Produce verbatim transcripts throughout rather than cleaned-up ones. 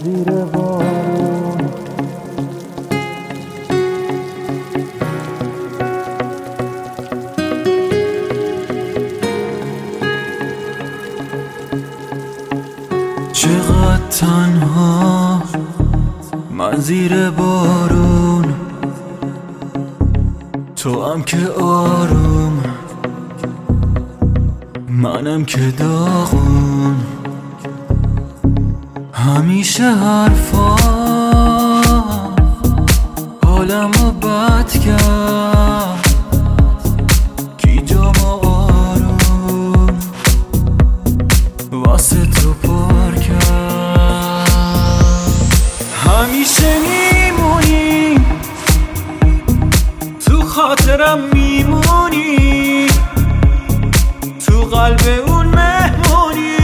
زیر بارون. چقدر تنها من زیر بارون، تو هم که آروم منم که داغون. همیشه حرفا حالمو بد کرد، کی جامو آروم واسه تو پر کرد. همیشه میمونی تو خاطرم، میمونی تو قلب اون مهمونی،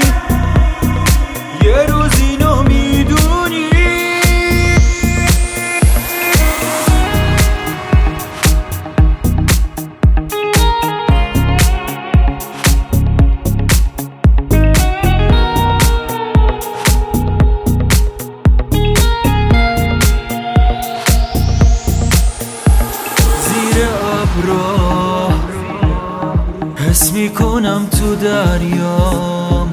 یه روز اینو میدونی. زیر ابرا حس میکنم تو دریام،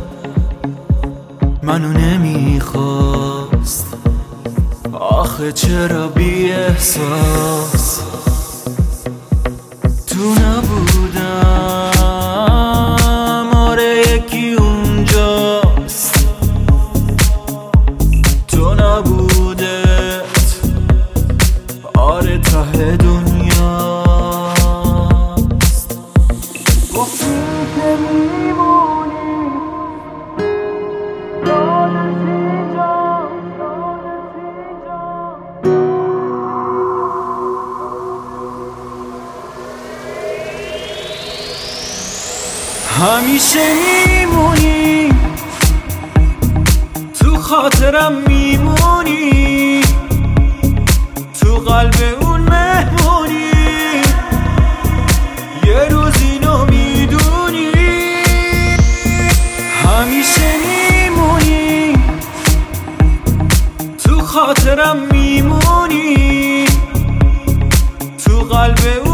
منو نمیخواست آخه چرا بی احساس. تو نبودم آره یکی اونجاست، تو نبودت آره ته دنیاست. گفتی که میمونی یادت اینجا، همیشه میمونی تو خاطرم، میمونی تو قلب اون مهمونی، یه روز اینو میدونی. همیشه میمونی تو خاطرم، میمونی تو قلب اون